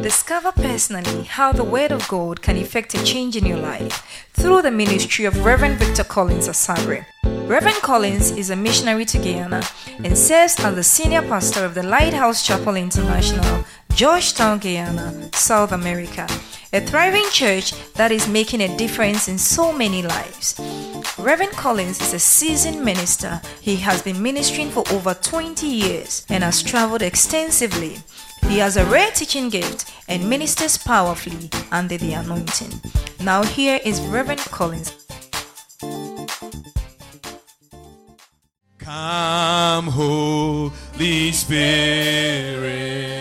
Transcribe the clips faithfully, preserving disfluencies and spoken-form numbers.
Discover personally how the Word of God can effect a change in your life through the ministry of Reverend Victor Collins Asabre. Reverend Collins is a missionary to Guyana and serves as the senior pastor of the Lighthouse Chapel International, Georgetown, Guyana, South America, a thriving church that is making a difference in so many lives. Reverend Collins is a seasoned minister. He has been ministering for over twenty years and has traveled extensively. He has a rare teaching gift and ministers powerfully under the anointing. Now here is Reverend Collins. Come, Holy Spirit,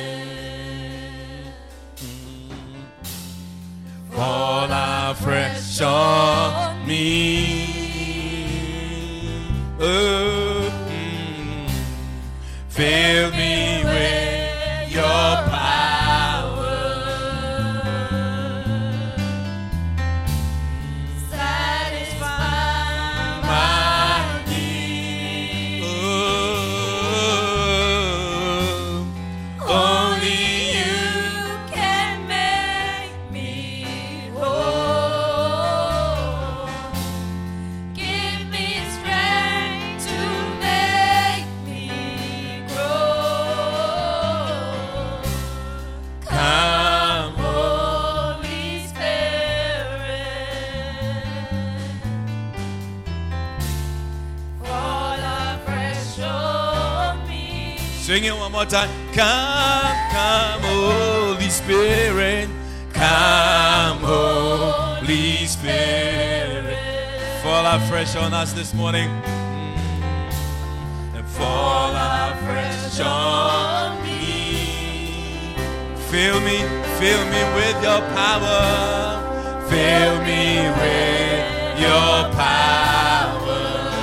fall afresh on me. Oh, mm. Fill me with your power. Satisfy my need. Oh, only you can make me whole. Give me strength to make me grow. Come, Holy Spirit, fall afresh on me. Sing it one more time. Come, come, Holy Spirit. Come, Holy Spirit. Fall afresh on us this morning. Mm. And fall afresh on me. Fill me, fill me with your power. Fill me with your power.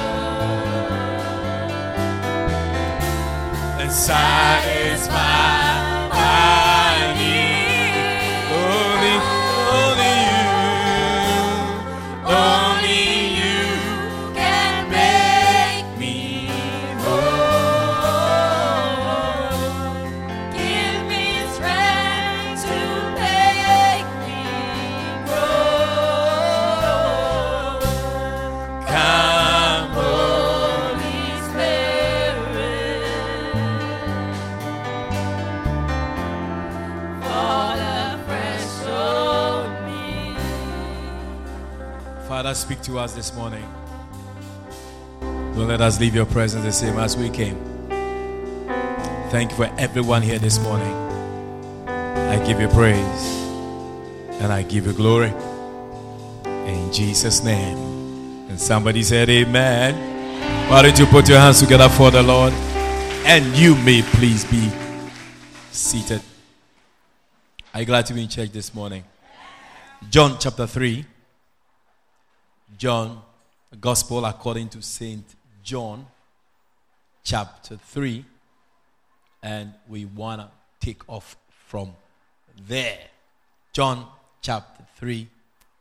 And satisfy my need. Only, only you, only you can make me whole. Give me strength to make me grow. Come, Holy Spirit, fall afresh on me. Father, speak to us this morning. Don't let us leave your presence the same as we came. Thank you for everyone here this morning. I give you praise and I give you glory. In Jesus' name. And somebody said amen. Why don't you put your hands together for the Lord? And you may please be seated. Are you glad to be in church this morning? John chapter three. John, Gospel according to Saint John, chapter three. And we want to take off from there. John chapter three.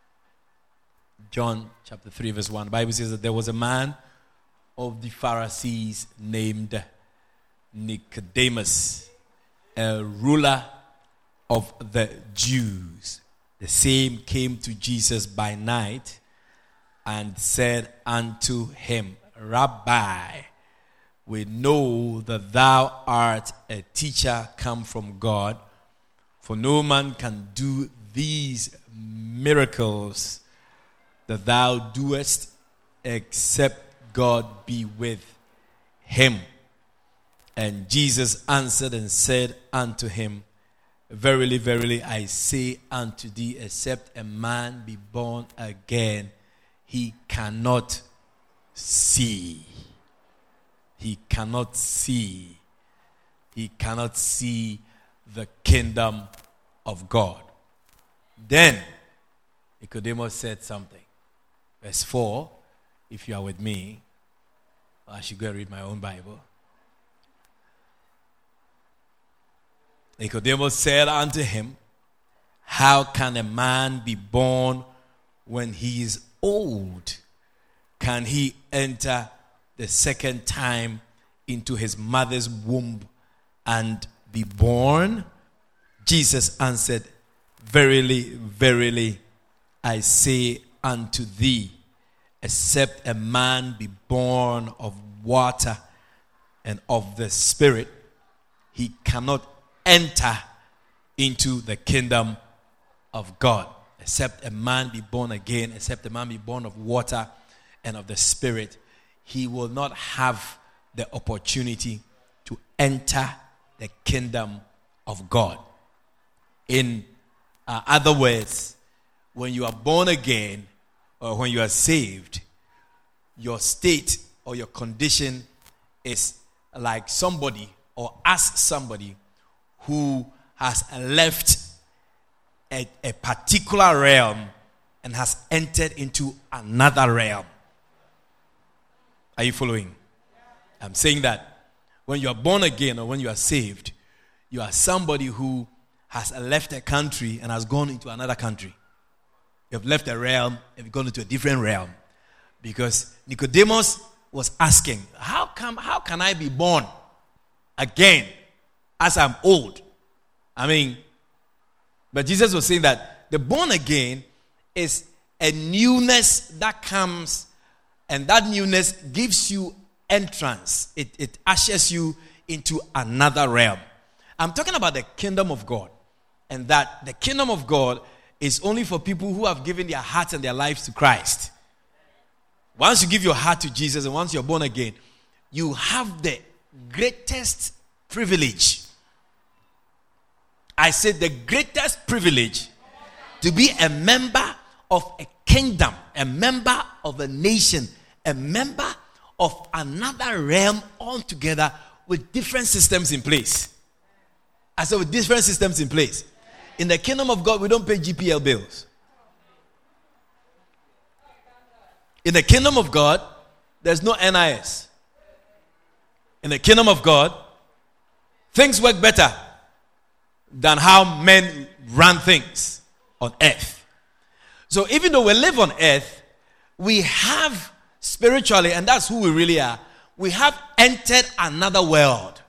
John chapter three, verse one. The Bible says that there was a man of the Pharisees named Nicodemus, a ruler of the Jews. The same came to Jesus by night and said unto him, Rabbi, we know that thou art a teacher come from God, for no man can do these miracles that thou doest except God be with him. And Jesus answered and said unto him, Verily, verily, I say unto thee, except a man be born again, he cannot see. He cannot see. He cannot see the kingdom of God. Then Nicodemus said something. Verse four, if you are with me, I should go and read my own Bible. Nicodemus said unto him, How can a man be born when he is old? Can he enter the second time into his mother's womb and be born? Jesus answered, Verily, verily, I say unto thee, except a man be born of water and of the Spirit, he cannot enter into the kingdom of God. Except a man be born again, except a man be born of water and of the Spirit, he will not have the opportunity to enter the kingdom of God. In uh, other words, when you are born again or when you are saved, your state or your condition is like somebody or as somebody who has left A, a particular realm and has entered into another realm. Are you following? I'm saying that when you are born again or when you are saved, you are somebody who has left a country and has gone into another country. You have left a realm and you've gone into a different realm. Because Nicodemus was asking, how come, how can I be born again as I'm old? I mean, but Jesus was saying that the born again is a newness that comes, and that newness gives you entrance. It, it ushers you into another realm. I'm talking about the kingdom of God, and that the kingdom of God is only for people who have given their hearts and their lives to Christ. Once you give your heart to Jesus and once you're born again, you have the greatest privilege. I said the greatest privilege to be a member of a kingdom, a member of a nation, a member of another realm altogether with different systems in place. I said with different systems in place. In the kingdom of God, we don't pay G P L bills. In the kingdom of God, there's no N I S. In the kingdom of God, things work better than how men run things on earth. So even though we live on earth, we have spiritually, and that's who we really are, we have entered another world.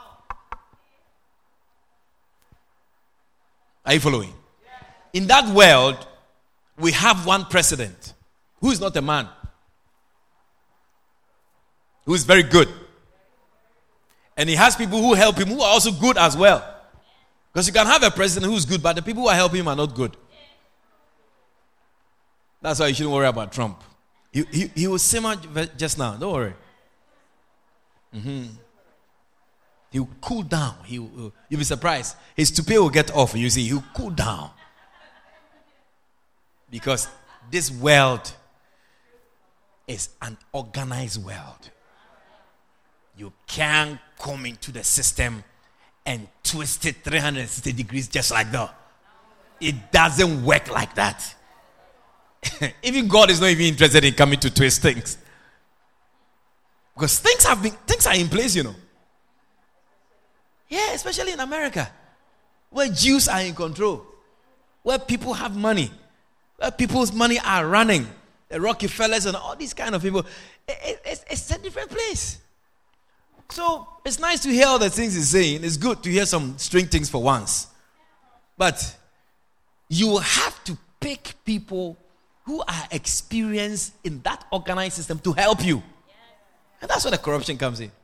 Are you following? In that world, we have one president who is not a man, who is very good. And he has people who help him who are also good as well. Because you can have a president who's good, but the people who are helping him are not good. That's why you shouldn't worry about Trump. He, he, he will simmer just now. Don't worry. Mm-hmm. He will cool down. He will, you'll be surprised. His toupee will get off. You see, he'll cool down. Because this world is an organized world. You can't come into the system and twist it three hundred sixty degrees just like that. It doesn't work like that. Even God is not even interested in coming to twist things. Because things have been, things are in place, you know. Yeah, especially in America, where Jews are in control, where people have money, where people's money are running, the Rockefellers and all these kind of people. It, it, it's, it's a different place. So it's nice to hear all the things he's saying. It's good to hear some strange things for once. But you have to pick people who are experienced in that organized system to help you. And that's where the corruption comes in.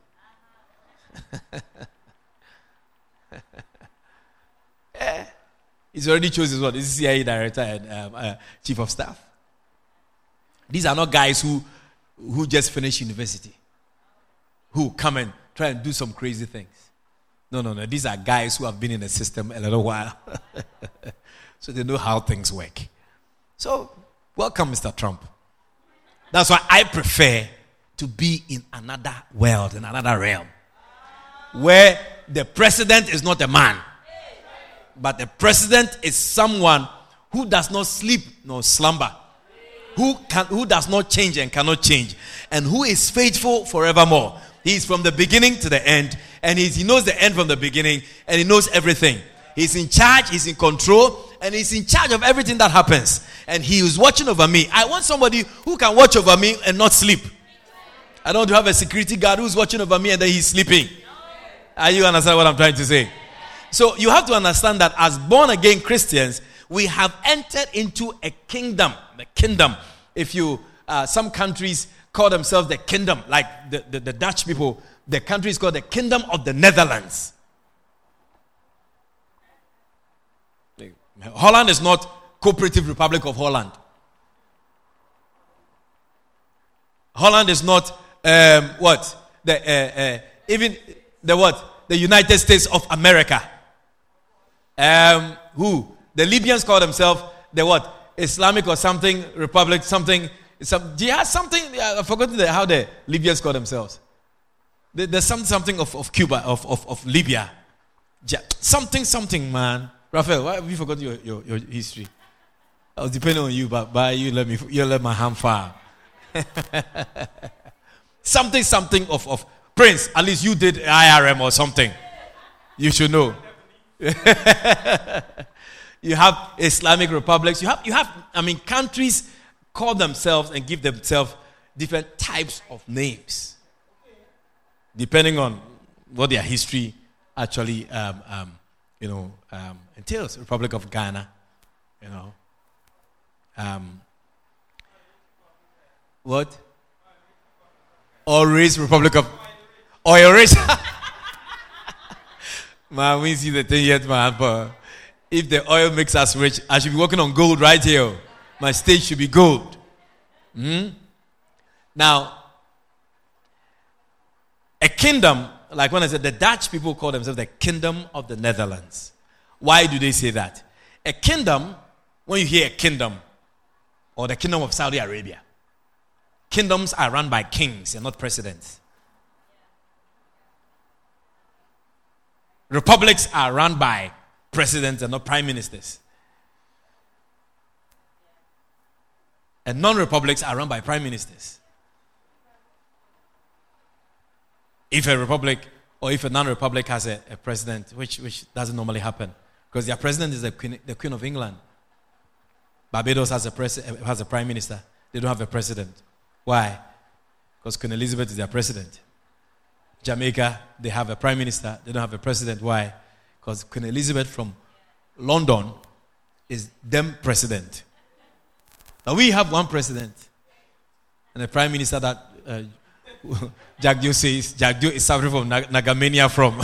Yeah. He's already chosen what? This is C I A director and um, uh, chief of staff. These are not guys who, who just finished university, who come and try and do some crazy things. No, no, no. These are guys who have been in the system a little while. So they know how things work. So, welcome, Mister Trump. That's why I prefer to be in another world, in another realm, where the president is not a man, but the president is someone who does not sleep nor slumber, who can, who does not change and cannot change, and who is faithful forevermore. He is from the beginning to the end, and he's, he knows the end from the beginning, and he knows everything. He's in charge, he's in control, and he's in charge of everything that happens. And he is watching over me. I want somebody who can watch over me and not sleep. I don't want to have a security guard who's watching over me and then he's sleeping. Are you understand what I'm trying to say? So you have to understand that as born again Christians, we have entered into a kingdom. The kingdom. If you, uh, some countries call themselves the kingdom, like the, the, the Dutch people, the country is called the Kingdom of the Netherlands. Holland is not Cooperative Republic of Holland. Holland is not um, what the uh, uh, even the what the United States of America. Um, who the Libyans call themselves the what Islamic or something Republic something. Some, do you have something? I've forgotten the, how the Libyans call themselves. There, there's some, something of, of Cuba of, of, of Libya. Something something man. Raphael, why have you forgotten your, your, your history? I was depending on you, but by you let me you let my hand fall. something something of, of Prince. At least you did I R M or something. You should know. You have Islamic republics. You have you have I mean countries call themselves and give themselves different types of names, depending on what their history actually um, um, you know um, entails. Republic of Ghana, you know. Um, what? Oil Rich Republic of Oil Rich. Man, we see the thing yet, man. But if the oil makes us rich, I should be working on gold right here. My stage should be gold. Hmm? Now, a kingdom, like when I said the Dutch people call themselves the Kingdom of the Netherlands. Why do they say that? A kingdom, when you hear a kingdom, or the Kingdom of Saudi Arabia, kingdoms are run by kings and not presidents. Republics are run by presidents and not prime ministers. And non-republics are run by prime ministers. If a republic or if a non-republic has a, a president, which, which doesn't normally happen, because their president is the Queen, the Queen of England. Barbados has a, pres- has a prime minister. They don't have a president. Why? Because Queen Elizabeth is their president. Jamaica, they have a prime minister. They don't have a president. Why? Because Queen Elizabeth from London is them president. Now we have one president and a prime minister that uh, Jack Dio says Jack Dio is suffering from Nag- Nagamania from.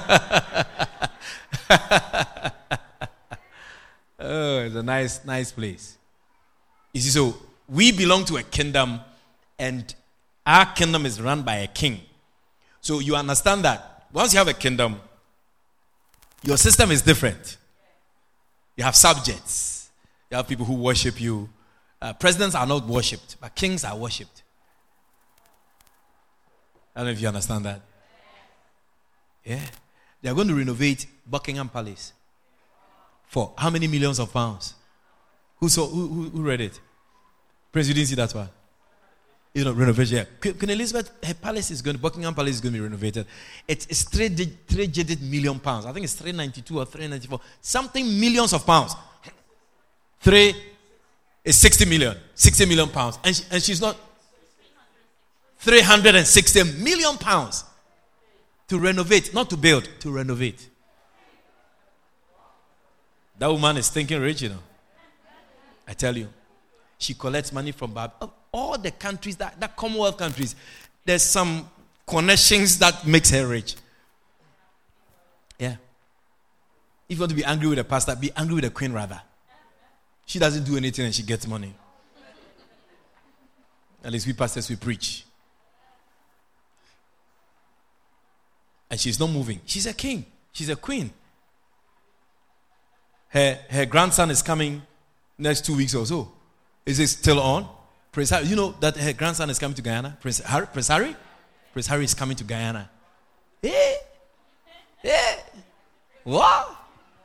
Oh, it's a nice, nice place. You see, so we belong to a kingdom, and our kingdom is run by a king. So you understand that once you have a kingdom, your system is different. You have subjects. You have people who worship you. Uh, presidents are not worshipped, but kings are worshipped. I don't know if you understand that. Yeah. They are going to renovate Buckingham Palace. For how many millions of pounds? Who saw? Who, who, who read it? Prince, you didn't see that one? You know, renovation. Yeah. Queen Elizabeth, her palace is going to, Buckingham Palace is going to be renovated. It's, it's three, three digit million pounds. I think it's three ninety-two or three ninety-four. Something millions of pounds. Three is sixty million. sixty million pounds. And, she, and she's not. three hundred sixty million pounds to renovate, not to build, to renovate. That woman is thinking rich, you know. I tell you. She collects money from all the countries, that, that Commonwealth countries. There's some connections that makes her rich. Yeah. If you want to be angry with the pastor, be angry with the queen rather. She doesn't do anything and she gets money. At least we pastors, we preach. And she's not moving. She's a king. She's a queen. Her, her grandson is coming next two weeks or so. Is it still on? Prince Harry, you know that her grandson is coming to Guyana? Prince Harry? Prince Harry? Prince Harry is coming to Guyana. Hey! Hey! What?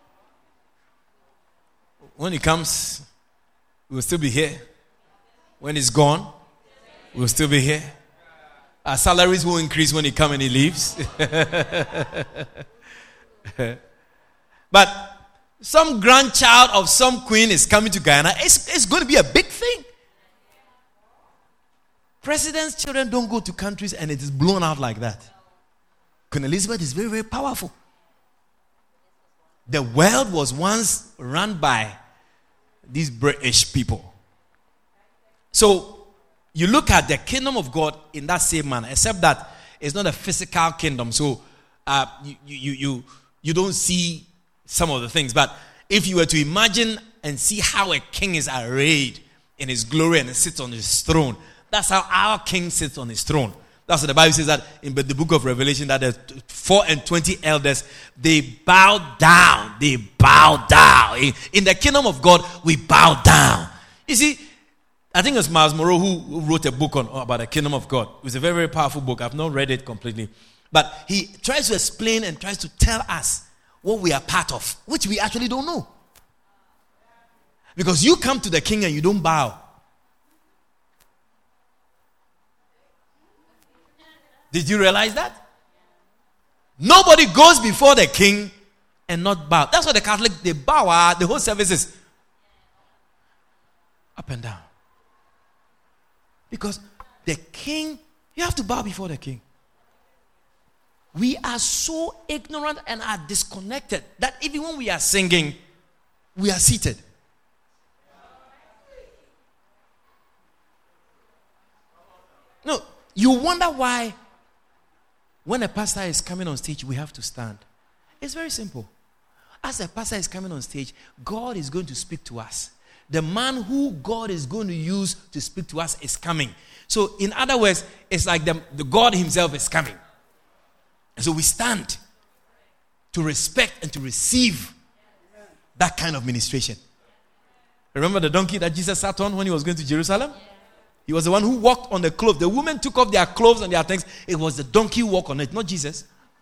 When he comes, we'll still be here. When he's gone, we'll still be here. Our salaries will increase when he comes and he leaves. But some grandchild of some queen is coming to Guyana. It's, it's going to be a big thing. Presidents' children don't go to countries and it is blown out like that. Queen Elizabeth is very, very powerful. the world was once run by these British people. So you look at the kingdom of God in that same manner, except that it's not a physical kingdom. So uh, you, you, you, you don't see some of the things. But if you were to imagine and see how a king is arrayed in his glory and sits on his throne, that's how our king sits on his throne. That's what the Bible says, that in the book of Revelation, that the four and twenty elders, they bow down. They bow down. In, in the kingdom of God, we bow down. You see, I think it's Miles Monroe who, who wrote a book on about the kingdom of God. It was a very, very powerful book. I've not read it completely. But he tries to explain and tries to tell us what we are part of, which we actually don't know. Because you come to the king and you don't bow. Did you realize that? Nobody goes before the king and not bow. That's why the Catholic, they bow. Uh, the whole service is up and down. Because the king, you have to bow before the king. We are so ignorant and are disconnected that even when we are singing, we are seated. No, you wonder why when a pastor is coming on stage, we have to stand. It's very simple. As a pastor is coming on stage, God is going to speak to us. The man who God is going to use to speak to us is coming. So, in other words, it's like the, the God himself is coming. And so we stand to respect and to receive that kind of ministration. Remember the donkey that Jesus sat on when he was going to Jerusalem? He was the one who walked on the cloth. The women took off their clothes and their things. It was the donkey who walked on it, not Jesus.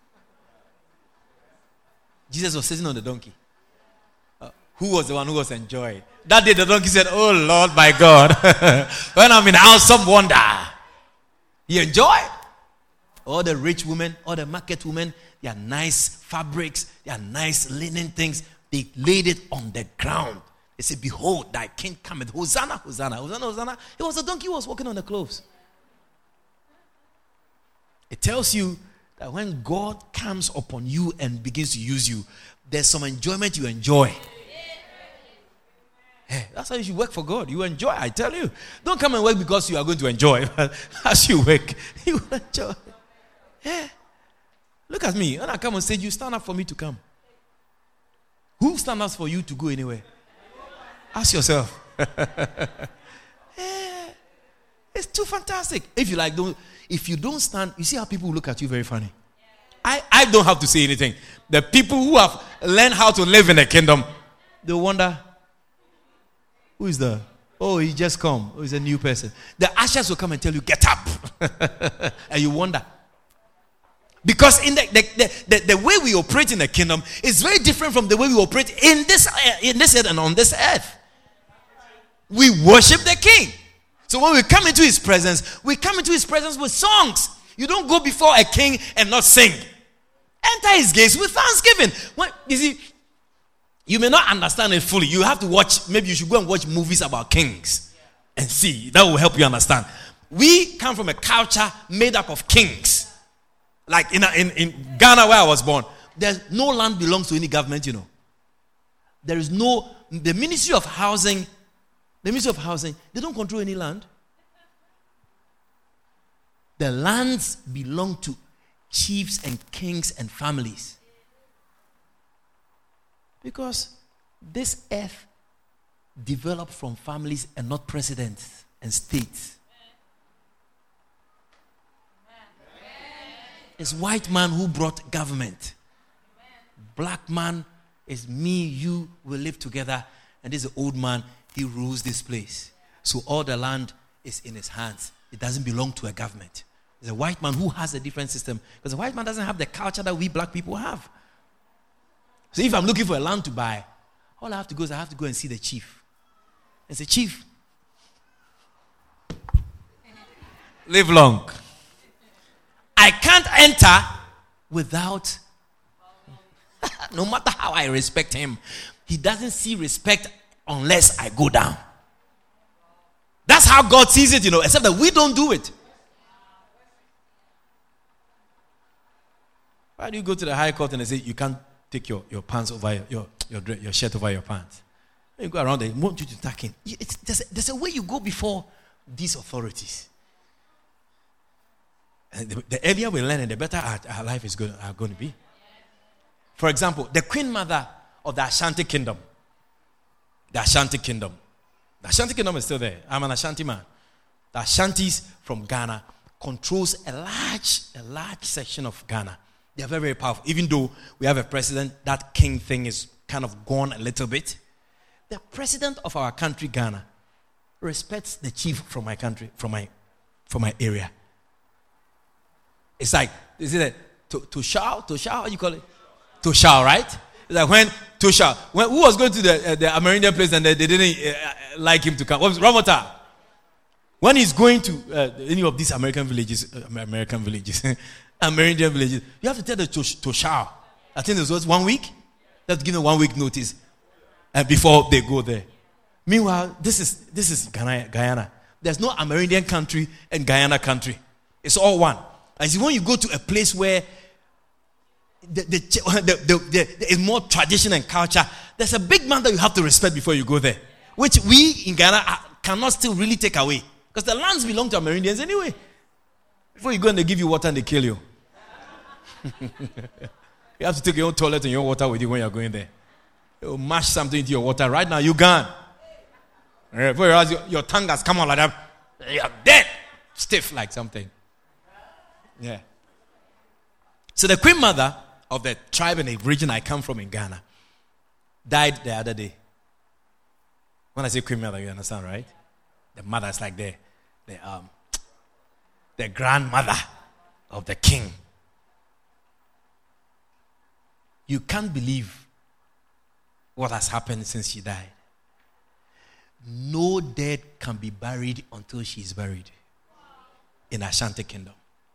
Jesus was sitting on the donkey. Uh, who was the one who was enjoying? That day the donkey said, "Oh Lord, my God, when I'm in awesome wonder." He enjoyed. All the rich women, all the market women, their nice fabrics, their nice linen things, they laid it on the ground. They said, "Behold, thy king cometh. Hosanna, Hosanna, Hosanna, Hosanna." It was the donkey who was walking on the clothes. It tells you that when God comes upon you and begins to use you, there's some enjoyment you enjoy. Hey, that's how you should work for God. You enjoy, I tell you. Don't come and work because you are going to enjoy. As you work, you will enjoy. Yeah. Look at me. When I come on stage, you stand up for me to come. Who stands up for you to go anywhere? Ask yourself. Yeah. It's too fantastic. If you like, don't. If you don't stand, you see how people look at you very funny. I, I don't have to say anything. The people who have learned how to live in the kingdom, they wonder, who is that? Oh, he just come. Oh, he's a new person. The ushers will come and tell you, "Get up." And you wonder. Because in the the, the, the the way we operate in the kingdom is very different from the way we operate in this, in this earth and on this earth. We worship the king. So when we come into his presence, we come into his presence with songs. You don't go before a king and not sing. Enter his gates with thanksgiving. When, you see, you may not understand it fully. You have to watch, maybe you should go and watch movies about kings and see. That will help you understand. We come from a culture made up of kings. Like in, in, in Ghana where I was born, there's no land belongs to any government, you know. There is no, the Ministry of Housing, the Ministry of Housing, they don't control any land. The lands belong to chiefs and kings and families. Because this earth developed from families and not presidents and states. It's white man who brought government. Black man is me, you, we live together. And this is the old man, he rules this place. So all the land is in his hands. It doesn't belong to a government. There's a white man who has a different system. Because the white man doesn't have the culture that we black people have. So if I'm looking for a land to buy, all I have to go is I have to go and see the chief. And say, "Chief, live long. I can't enter without," no matter how I respect him, he doesn't see respect unless I go down. That's how God sees it, you know, except that we don't do it. Why do you go to the high court and they say you can't take your, your pants over your, your, your, dre- your shirt over your pants. When you go around there, they want you to tuck in. It's, there's, a, there's a way you go before these authorities. And the, the earlier we learn, the better our, our life is going, are going to be. For example, the queen mother of the Ashanti kingdom. The Ashanti kingdom. The Ashanti kingdom is still there. I'm an Ashanti man. The Ashantis from Ghana controls a large, a large section of Ghana. They are very, very powerful. Even though we have a president, that king thing is kind of gone a little bit. The president of our country, Ghana, respects the chief from my country, from my, from my area. It's like, is it a to, to shout, to shout, how you call it? To shout, right? It's like when to shout. When who was going to the uh, the Amerindian place and they, they didn't uh, like him to come? What was Ramota? When he's going to uh, any of these American villages, uh, American villages, Amerindian villages, you have to tell them to, to shout. I think it was one week. Let's give them one week notice, and uh, before they go there. Meanwhile, this is this is Guyana. Guyana. There's no Amerindian country and Guyana country. It's all one. As when you go to a place where the, the, the, the, the, there is more tradition and culture, there's a big man that you have to respect before you go there, which we in Ghana cannot still really take away. Because the lands belong to Amerindians anyway. Before you go and they give you water and they kill you. You have to take your own toilet and your own water with you when you're going there. They will mash something into your water. Right now, you're gone. Before you realize your, your tongue has come out like that, you're dead. Stiff like something. Yeah. So the queen mother of the tribe and the region I come from in Ghana died the other day. When I say queen mother, you understand, right? The mother is like the, the, um, the grandmother of the king. You can't believe what has happened since she died. No dead can be buried until she is buried in Ashanti kingdom.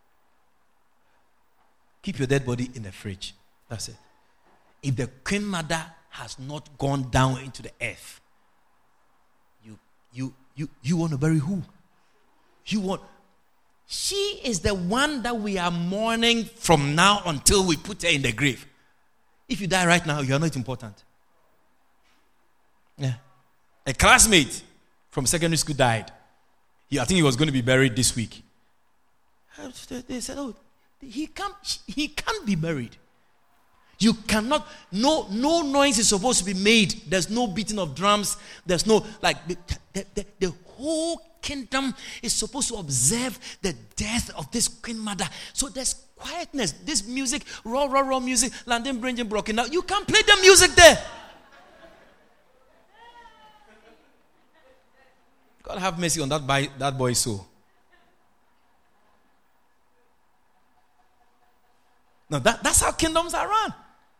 Keep your dead body in the fridge. That's it. If the queen mother has not gone down into the earth, you you you you want to bury who? You want she is the one that we are mourning from now until we put her in the grave. If you die right now, you are not important. Yeah. A classmate from secondary school died. He, I think he was going to be buried this week. They said, oh, He can't, he can't be buried. You cannot, no, no noise is supposed to be made. There's no beating of drums. There's no, like, the, the, the, the whole kingdom is supposed to observe the death of this queen mother. So there's quietness. This music, raw, raw, raw music, London Bridge and broken. Now you can't play the music there. God have mercy on that boy, that boy's soul. Now that, that's how kingdoms are run.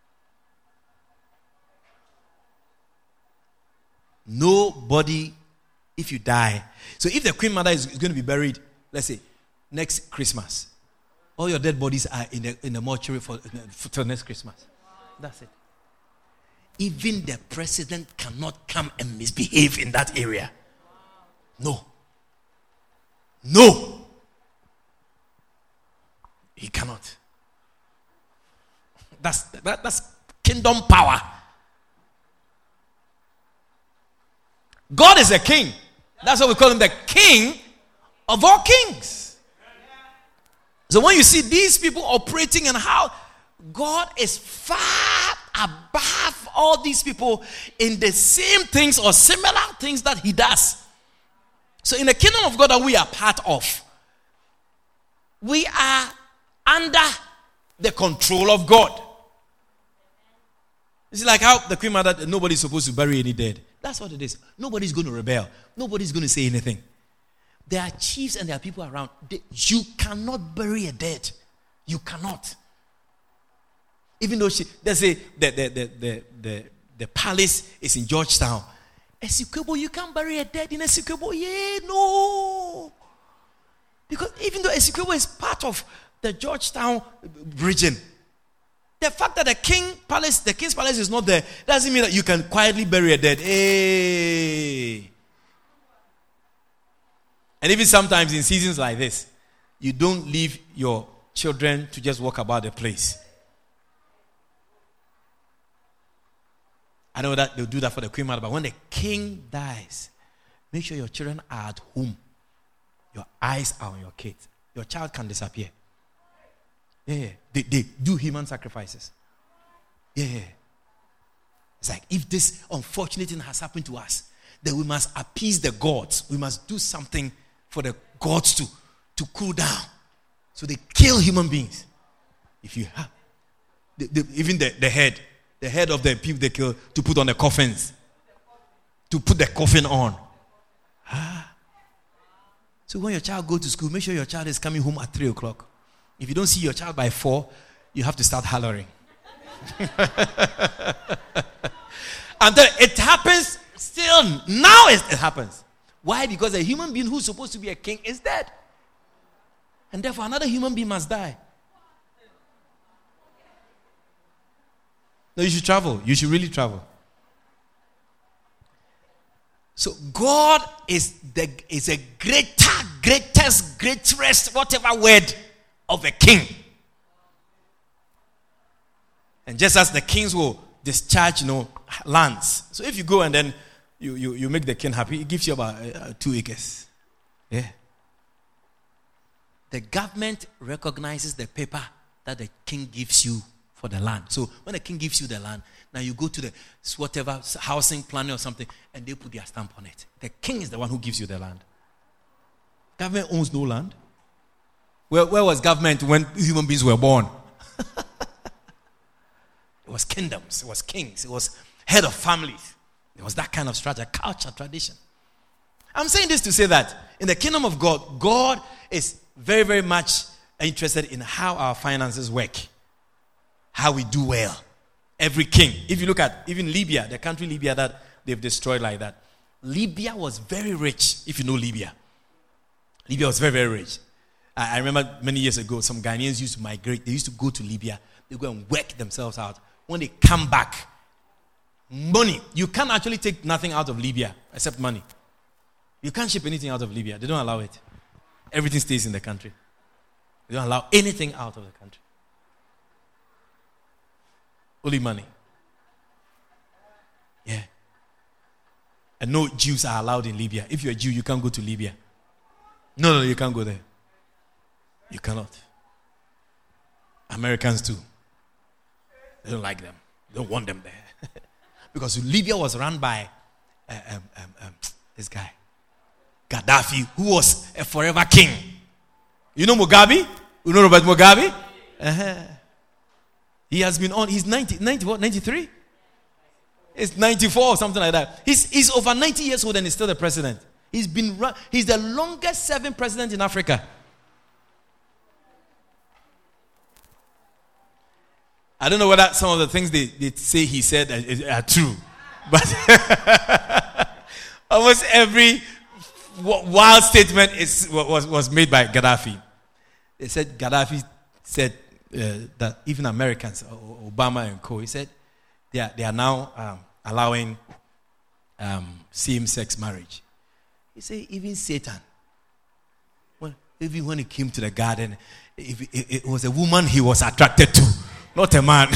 Nobody, if you die. So if the queen mother is, is going to be buried, let's say, next Christmas, all your dead bodies are in the, in the mortuary for, for next Christmas. That's it. Even the president cannot come and misbehave in that area. No. No. He cannot. That's, that, that's kingdom power. God is a king. That's why we call him the king of all kings. So when you see these people operating and how God is far above all these people in the same things or similar things that he does. So in the kingdom of God that we are part of, we are under the control of God. It's like how the queen mother, nobody's supposed to bury any dead. That's what it is. Nobody's going to rebel. Nobody's going to say anything. There are chiefs and there are people around. They, you cannot bury a dead. You cannot. Even though she, they say the, the, the, the, the, the palace is in Georgetown. Essequibo, you can't bury a dead in Essequibo. Yeah, no. Because even though Essequibo is part of the Georgetown region, the fact that the king palace, the king's palace is not there, doesn't mean that you can quietly bury a dead. Hey. And even sometimes in seasons like this, you don't leave your children to just walk about the place. I know that they'll do that for the queen mother, but when the king dies, make sure your children are at home. Your eyes are on your kids. Your child can disappear. Yeah, yeah. They, they do human sacrifices. Yeah, yeah. It's like, if this unfortunate thing has happened to us, then we must appease the gods. We must do something for the gods to, to cool down. So they kill human beings. If you have, the, the, even the, the head, the head of the people they kill, to put on the coffins. To put the coffin on. Ah. So when your child goes to school, make sure your child is coming home at three o'clock. If you don't see your child by four, you have to start hollering. And then it happens still. Now it, it happens. Why? Because a human being who's supposed to be a king is dead. And therefore another human being must die. No, you should travel. You should really travel. So God is the is a greater, greatest, greatest, whatever word of a king. And just as the kings will discharge, you know, lands. So if you go and then you, you, you make the king happy, it gives you about uh, two acres. Yeah. The government recognizes the paper that the king gives you for the land. So when the king gives you the land, now you go to the whatever housing planning or something, and they put their stamp on it. The king is the one who gives you the land. Government owns no land. Where, where was government when human beings were born? It was kingdoms. It was kings. It was head of families. It was that kind of structure, culture, tradition. I'm saying this to say that in the kingdom of God, God is very, very much interested in how our finances work. How we do well. Every king. If you look at even Libya, the country Libya that they've destroyed like that. Libya was very rich, if you know Libya. Libya was very, very rich. I, I remember many years ago, some Ghanaians used to migrate. They used to go to Libya. They go and work themselves out. When they come back, money. You can't actually take nothing out of Libya except money. You can't ship anything out of Libya. They don't allow it. Everything stays in the country. They don't allow anything out of the country. Only money. Yeah. And no Jews are allowed in Libya. If you're a Jew, you can't go to Libya. No, no, you can't go there. You cannot. Americans too. They don't like them. They don't want them there. Because Libya was run by uh, um, um, um, this guy, Gaddafi, who was a forever king. You know Mugabe? You know Robert Mugabe? Uh-huh. He has been on, he's ninety, ninety what, ninety-three? It's ninety-four or something like that. He's, he's over ninety years old and he's still the president. He's been, he's the longest serving president in Africa. I don't know whether some of the things they, they say he said are, are true. But almost every wild statement is, was, was made by Gaddafi. They said Gaddafi said uh, that even Americans, Obama and co, he said they are, they are now um, allowing um, same-sex marriage. He said even Satan, well, even when he came to the garden, if it, it was a woman he was attracted to. Not a man.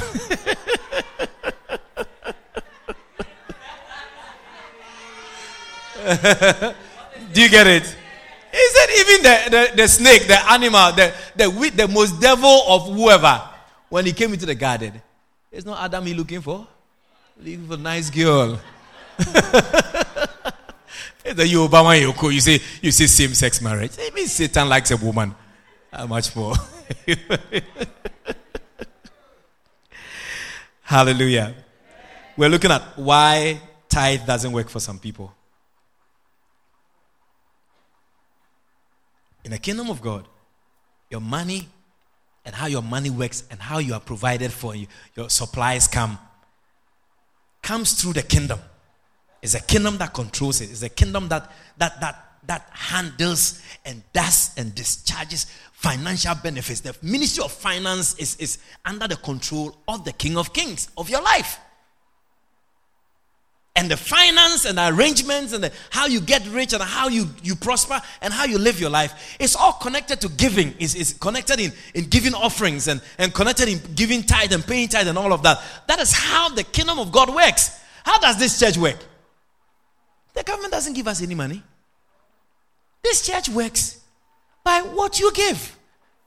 Do you get it? He said even the, the, the snake, the animal, the, the, the most devil of whoever, when he came into the garden, it's not Adam he looking for. Looking for a nice girl. The you Obama, you you say you say same-sex marriage. It means Satan likes a woman. How much more? Hallelujah. We're looking at why tithe doesn't work for some people. In the kingdom of God, your money and how your money works and how you are provided for, you, your supplies come, comes through the kingdom. It's a kingdom that controls it. It's a kingdom that that that that handles and does and discharges financial benefits. The Ministry of Finance is, is under the control of the King of Kings of your life. And the finance and the arrangements and the, how you get rich and how you, you prosper and how you live your life, it's all connected to giving. It's, it's connected in, in giving offerings and, and connected in giving tithe and paying tithe and all of that. That is how the kingdom of God works. How does this church work? The government doesn't give us any money. This church works by what you give.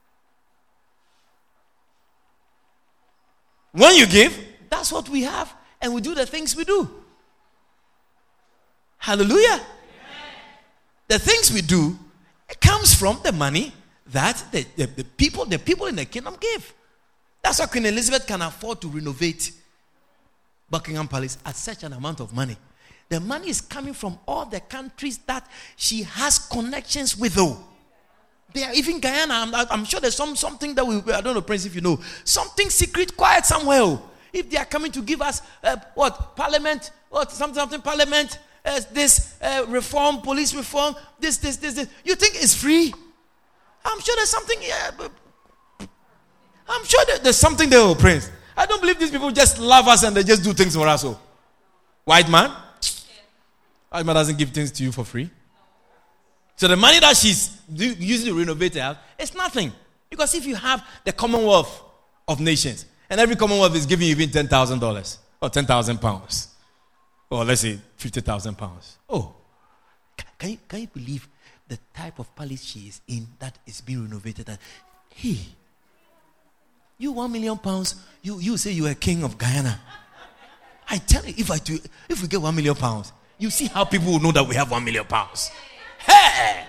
When you give, that's what we have, and we do the things we do. Hallelujah. Amen. The things we do, it comes from the money that the, the, the people, the people in the kingdom give. That's why Queen Elizabeth can afford to renovate Buckingham Palace at such an amount of money. The money is coming from all the countries that she has connections with. Though they are even Guyana. I'm, I'm sure there's some something that we, I don't know, Prince, if you know, something secret, quiet somewhere. If they are coming to give us uh, what parliament, what something, something parliament, uh, this uh, reform, police reform, this, this, this, this. You think it's free? I'm sure there's something. Yeah, but I'm sure that there's something there, Prince. I don't believe these people just love us and they just do things for us. Oh, white man. White man doesn't give things to you for free. So the money that she's using to renovate the house, it's nothing. Because if you have the Commonwealth of Nations, and every Commonwealth is giving you even ten thousand dollars, or ten thousand pounds, or let's say fifty thousand pounds. Oh, can you, can you believe the type of palace she is in that is being renovated? And, hey, you one million pounds, you, you say you are king of Guyana. I tell you, if I do, if we get one million pounds, you see how people will know that we have one million pounds. Hey!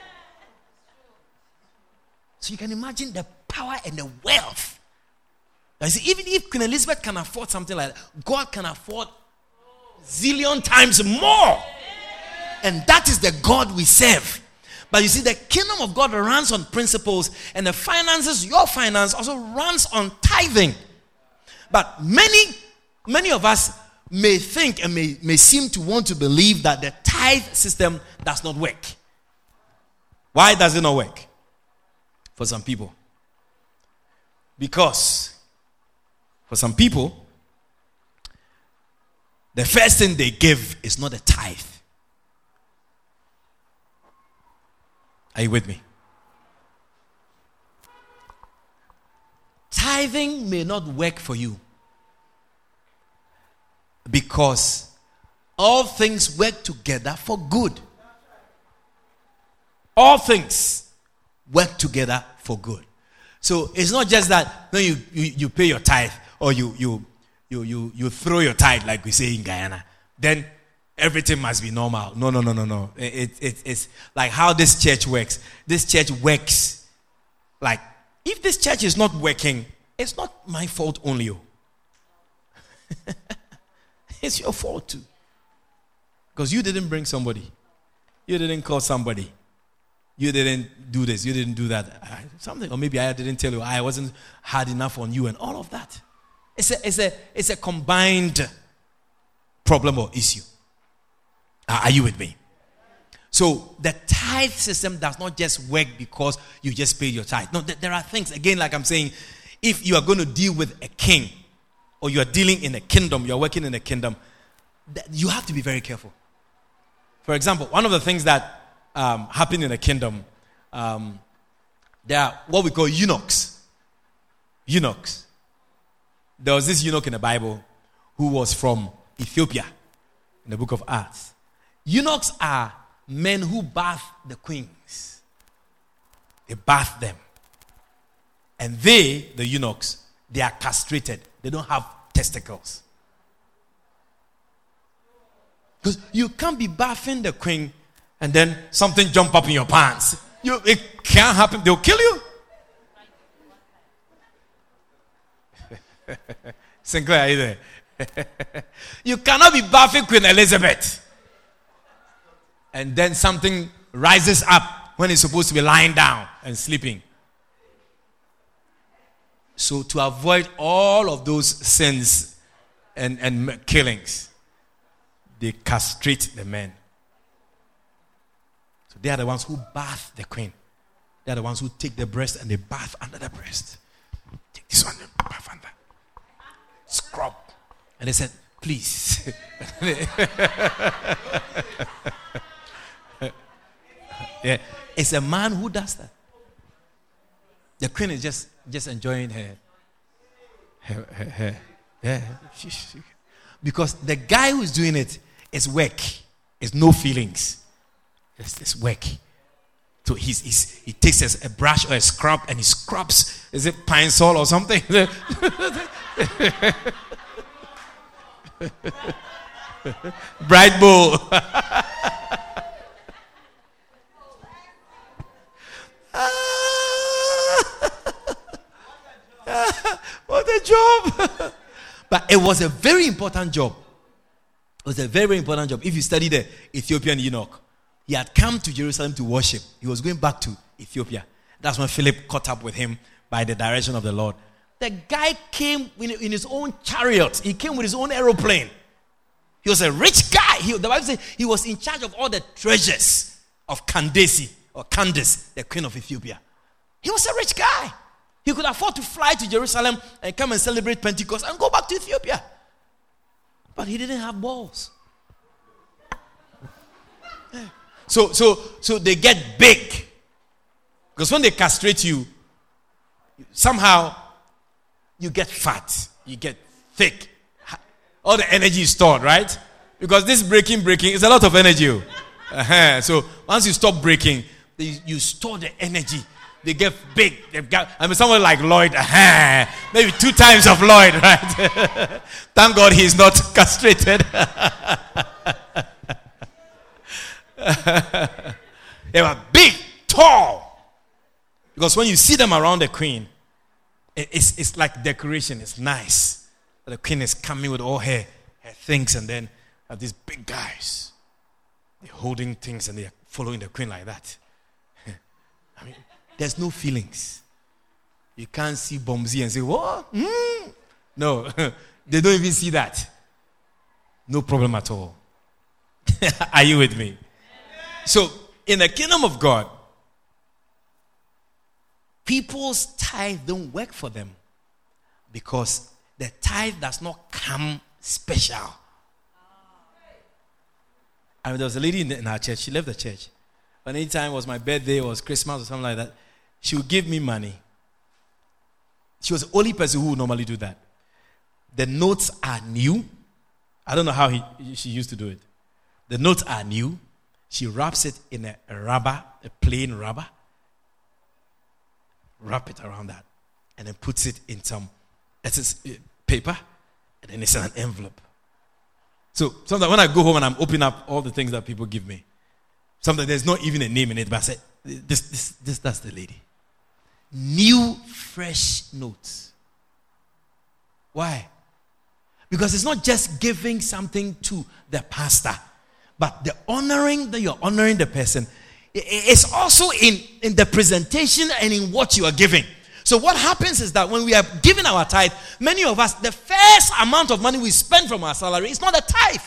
So you can imagine the power and the wealth. You see, even if Queen Elizabeth can afford something like that, God can afford zillion times more. And that is the God we serve. But you see, the kingdom of God runs on principles, and the finances, your finance, also runs on tithing. But many, many of us may think and may, may seem to want to believe that the tithe system does not work. Why does it not work? For some people. Because for some people, the first thing they give is not a tithe. Are you with me? Tithing may not work for you because all things work together for good. All things work together for good. So it's not just that no, you, you, you pay your tithe or you, you you you you throw your tithe like we say in Guyana. Then everything must be normal. No, no, no, no, no. It, it, it's like how this church works. This church works like if this church is not working, it's not my fault only. It's your fault too. Because you didn't bring somebody. You didn't call somebody. You didn't do this. You didn't do that. Something, or maybe I didn't tell you. I wasn't hard enough on you and all of that. It's a, it's a, it's a combined problem or issue. Are you with me? So the tithe system does not just work because you just pay your tithe. No, there are things, again, like I'm saying, if you are going to deal with a king or you are dealing in a kingdom, you are working in a kingdom, you have to be very careful. For example, one of the things that um, happen in a kingdom, um, there are what we call eunuchs. Eunuchs. There was this eunuch in the Bible who was from Ethiopia in the book of Acts. Eunuchs are men who bath the queens. They bath them. And they, the eunuchs, they are castrated. They don't have testicles. Because you can't be bathing the queen and then something jump up in your pants. You, it can't happen. They'll kill you. Sinclair, are you there? You cannot be bathing Queen Elizabeth and then something rises up when it's supposed to be lying down and sleeping. So to avoid all of those sins and, and killings, they castrate the men. So they are the ones who bath the queen. They are the ones who take the breast and they bath under the breast. Take this one and bath under. Scrub. And they said, please. Yeah, it's a man who does that. The queen is just, just enjoying her, her, her, her yeah. Because the guy who's doing it is work. It's no feelings. It's, it's work. So he's, he's, he takes a, a brush or a scrub and he scrubs. Is it pine sol or something? Bright bowl. What a job. But it was a very important job. It was a very, very important job. If you study the Ethiopian eunuch, he had come to Jerusalem to worship. He was going back to Ethiopia. That's when Philip caught up with him by the direction of the Lord. The guy came in, in his own chariot. He came with his own aeroplane. He was a rich guy. He, the Bible says he was in charge of all the treasures of Candace, or Candace, the queen of Ethiopia. He was a rich guy. He could afford to fly to Jerusalem and come and celebrate Pentecost and go back to Ethiopia. But he didn't have balls. Yeah. So, so, so they get big. Because when they castrate you, somehow you get fat. You get thick. All the energy is stored, right? Because this breaking, breaking is a lot of energy. Uh-huh. So once you stop breaking, you, you store the energy. They get big. They've got, I mean, someone like Lloyd, uh-huh. Maybe two times of Lloyd, right? Thank God he's not castrated. They were big, tall. Because when you see them around the queen, it, it's, it's like decoration. It's nice. The queen is coming with all her, her things, and then have these big guys. They're holding things and they're following the queen like that. I mean, there's no feelings. You can't see Bomzi and say, what? Mm. No, they don't even see that. No problem at all. Are you with me? So, in the kingdom of God, people's tithe don't work for them because the tithe does not come special. I mean, there was a lady in, the, in our church. She left the church. But anytime it was my birthday, it was Christmas or something like that, she would give me money. She was the only person who would normally do that. The notes are new. I don't know how he, she used to do it. The notes are new. She wraps it in a, a rubber, a plain rubber. Wrap it around that. And then puts it in some it's paper. And then it's in an envelope. So sometimes when I go home and I'm opening up all the things that people give me, sometimes there's not even a name in it, but I say, this, this, this, that's the lady. New, fresh notes. Why? Because it's not just giving something to the pastor, but the honoring that you're honoring the person. It's also in, in the presentation and in what you are giving. So what happens is that when we are giving our tithe, many of us, the first amount of money we spend from our salary is not a tithe.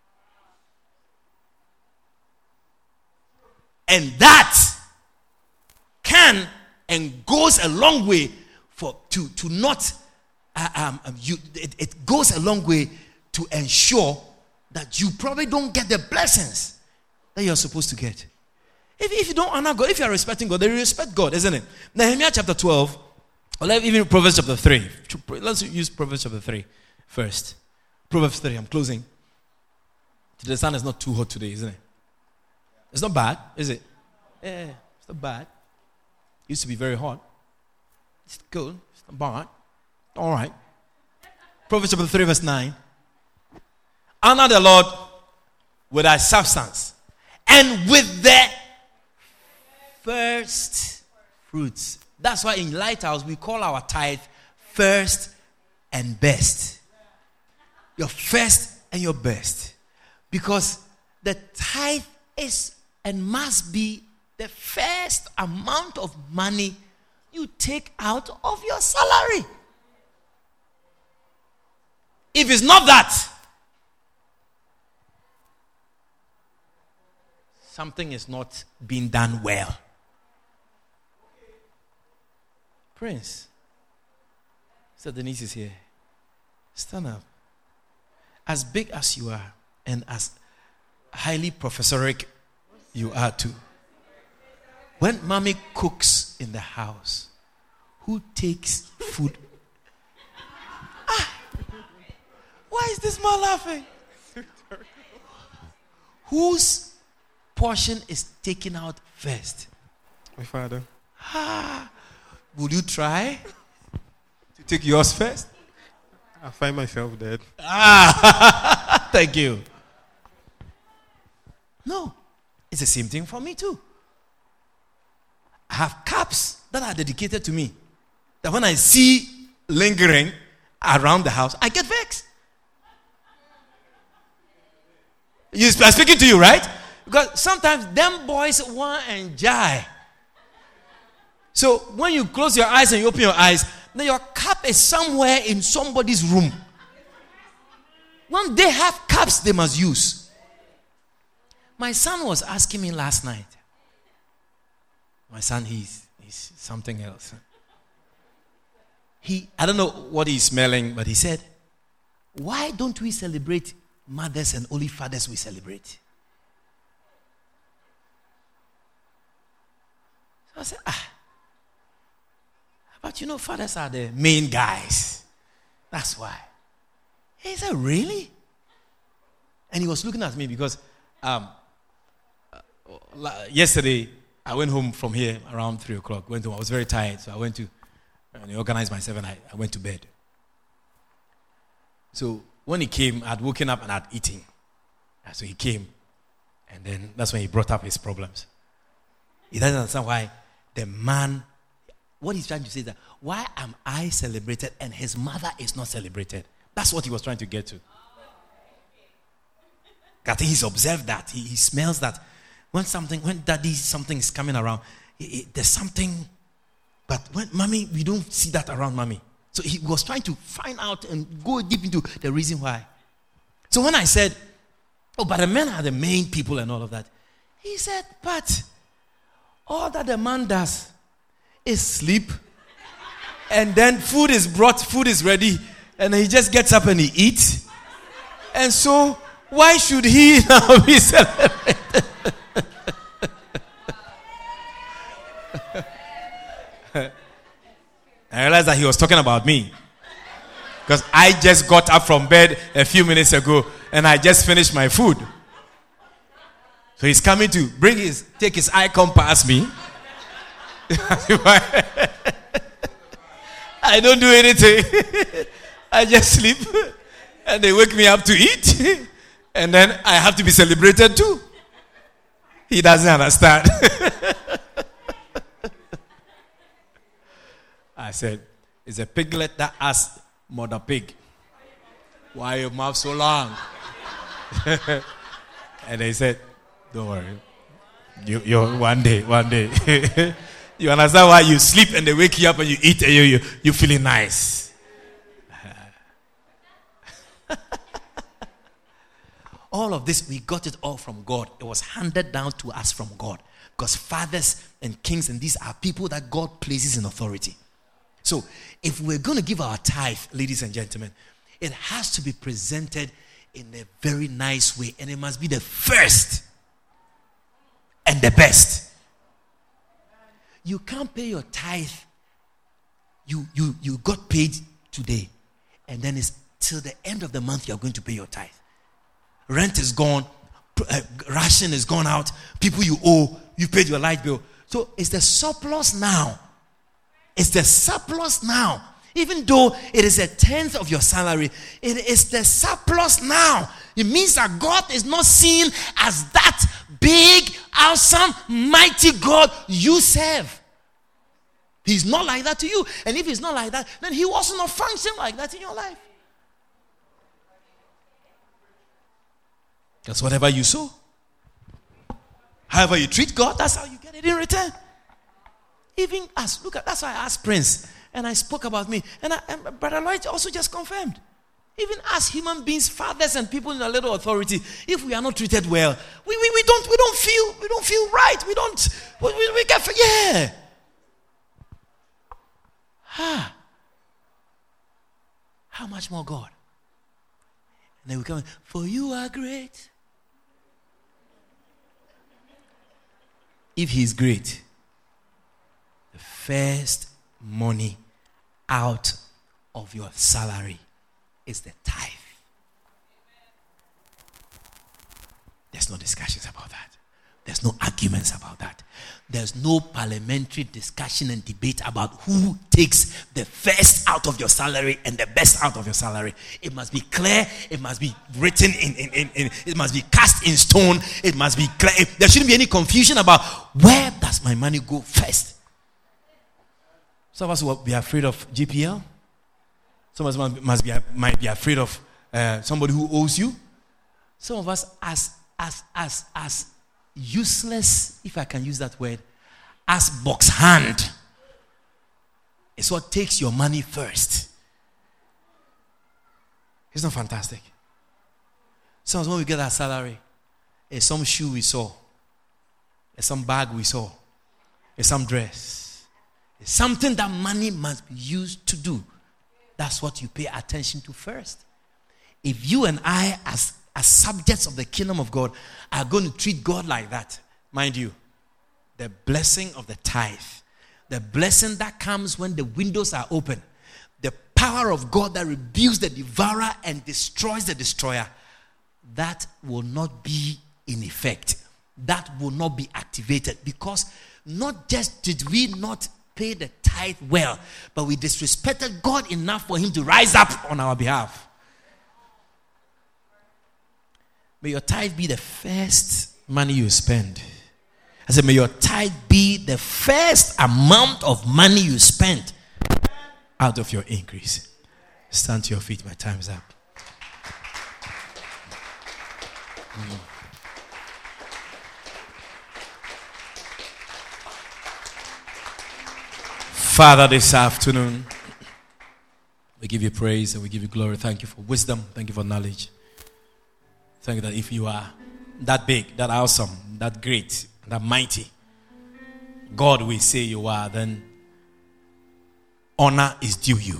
And that can and goes a long way for to, to not, uh, um, you, it, it goes a long way to ensure that you probably don't get the blessings that you're supposed to get. If, if you don't honor God, if you are respecting God, then you respect God, isn't it? Nehemiah chapter twelve, or even Proverbs chapter three. Let's use Proverbs chapter three first. Proverbs three, I'm closing. The sun is not too hot today, isn't it? It's not bad, is it? Yeah, it's not bad. It used to be very hot. It's good. It's not bad. All right. Proverbs chapter three, verse nine. Honor the Lord with thy substance and with the first fruits. That's why in Lighthouse we call our tithe first and best. Your first and your best. Because the tithe is and must be the first amount of money you take out of your salary. If it's not that, something is not being done well. Prince, Sister Denise is here. Stand up. As big as you are and as highly professoric you are too. When mommy cooks in the house, who takes food? Ah, Why is this man laughing? Whose portion is taken out first? My father. Ah, would you try to take yours first? I find myself dead. Ah, thank you. No, it's the same thing for me too. I have cups that are dedicated to me. That when I see lingering around the house, I get vexed. You, I'm speaking to you, right? Because sometimes them boys want to enjoy. So when you close your eyes and you open your eyes, then your cup is somewhere in somebody's room. When they have cups, they must use. My son was asking me last night. My son, he's, he's something else. He, I don't know what he's smelling, but he said, why don't we celebrate mothers and only fathers we celebrate? So I said, ah. But you know, fathers are the main guys. That's why. He said, really? And he was looking at me because um, uh, yesterday I went home from here around three o'clock. Went home. I was very tired, so I went to and I organized myself and I, I went to bed. So when he came, I'd woken up and I'd eaten. And so he came, and then that's when he brought up his problems. He doesn't understand why the man, what he's trying to say is that, why am I celebrated and his mother is not celebrated? That's what he was trying to get to. I think he's observed that. He, he smells that. When something, when daddy, something is coming around, it, it, there's something, but when mommy, we don't see that around mommy. So he was trying to find out and go deep into the reason why. So when I said, oh, but the men are the main people and all of that, he said, but all that the man does is sleep, and then food is brought, food is ready, and he just gets up and he eats. And so, why should he now be celebrated? I realized that he was talking about me. Because I just got up from bed a few minutes ago and I just finished my food. So he's coming to bring his, take his eye come past me. I don't do anything. I just sleep. And they wake me up to eat. And then I have to be celebrated too. He doesn't understand. I said, it's a piglet that asked mother pig, why your mouth so long? And they said, don't worry. You, you one day, one day. You understand why you sleep and they wake you up and you eat and you, you, you feeling nice. All of this, we got it all from God. It was handed down to us from God. Because fathers and kings and these are people that God places in authority. So, if we're going to give our tithe, ladies and gentlemen, it has to be presented in a very nice way. And it must be the first and the best. You can't pay your tithe. You, you, you got paid today. And then it's till the end of the month you're going to pay your tithe. Rent is gone. Uh, ration is gone out. People you owe, you paid your light bill. So, it's the surplus now. It's the surplus now. Even though it is a tenth of your salary, it is the surplus now. It means that God is not seen as that big, awesome, mighty God you serve. He's not like that to you. And if he's not like that, then he will also not function like that in your life. Because whatever you sow, however you treat God, that's how you get it in return. Even us, look at, that's why I asked Prince, and I spoke about me, and, I, and Brother Lloyd also just confirmed. Even as human beings, fathers and people in a little authority, if we are not treated well, we, we, we don't we don't feel we don't feel right. We don't we, we, we get yeah. Ah. How much more God? And then we come, for you are great. If he's great, the first money out of your salary is the tithe. There's no discussions about that. There's no arguments about that. There's no parliamentary discussion and debate about who takes the first out of your salary and the best out of your salary. It must be clear. It must be written in, in, in, in it must be cast in stone. It must be clear. There shouldn't be any confusion about where does my money go first. Some of us will be afraid of G P L. Some of us must be, might be afraid of uh, somebody who owes you. Some of us as as as as useless, if I can use that word, as box hand. It's what takes your money first. It's not fantastic. Sometimes when we get our salary, it's some shoe we saw, it's some bag we saw, it's some dress. It's something that money must be used to do. That's what you pay attention to first. If you and I, as as subjects of the kingdom of God, are going to treat God like that, mind you, the blessing of the tithe, the blessing that comes when the windows are open, the power of God that rebukes the devourer and destroys the destroyer, that will not be in effect. That will not be activated, because not just did we not pay the tithe well, but we disrespected God enough for him to rise up on our behalf. May your tithe be the first money you spend. I said, may your tithe be the first amount of money you spend out of your increase. Stand to your feet. My time's up. Mm. Father, this afternoon, we give you praise and we give you glory. Thank you for wisdom. Thank you for knowledge. Thank you that if you are that big, that awesome, that great, that mighty, God will say you are, then honor is due you.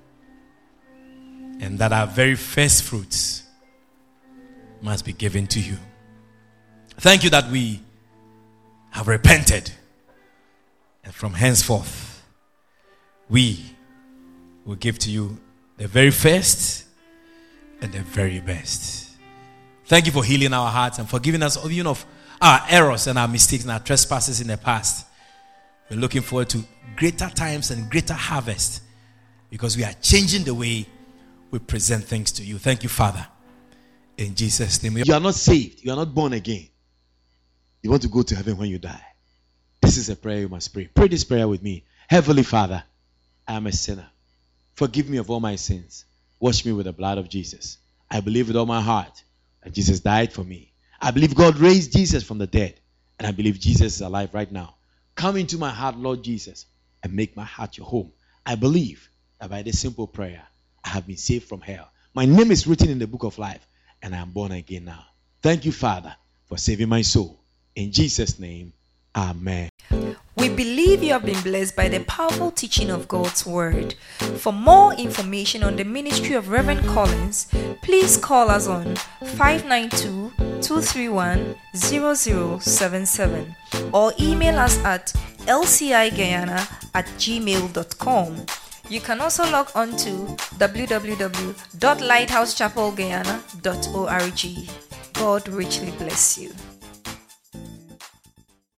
And that our very first fruits must be given to you. Thank you that we have repented. And from henceforth, we will give to you the very first and the very best. Thank you for healing our hearts and forgiving us even of our errors and our mistakes and our trespasses in the past. We're looking forward to greater times and greater harvest, because we are changing the way we present things to you. Thank you, Father. In Jesus' name. You are not saved. You are not born again. You want to go to heaven when you die. This is a prayer you must pray. Pray this prayer with me. Heavenly Father, I am a sinner. Forgive me of all my sins. Wash me with the blood of Jesus. I believe with all my heart that Jesus died for me. I believe God raised Jesus from the dead. And I believe Jesus is alive right now. Come into my heart, Lord Jesus, and make my heart your home. I believe that by this simple prayer, I have been saved from hell. My name is written in the book of life, and I am born again now. Thank you, Father, for saving my soul. In Jesus' name, amen. We believe you have been blessed by the powerful teaching of God's Word. For more information on the ministry of Reverend Collins, please call us on five nine two, two three one, zero zero seven seven or email us at l c i guyana at gmail dot com. You can also log on to w w w dot lighthouse chapel guyana dot org. God richly bless you.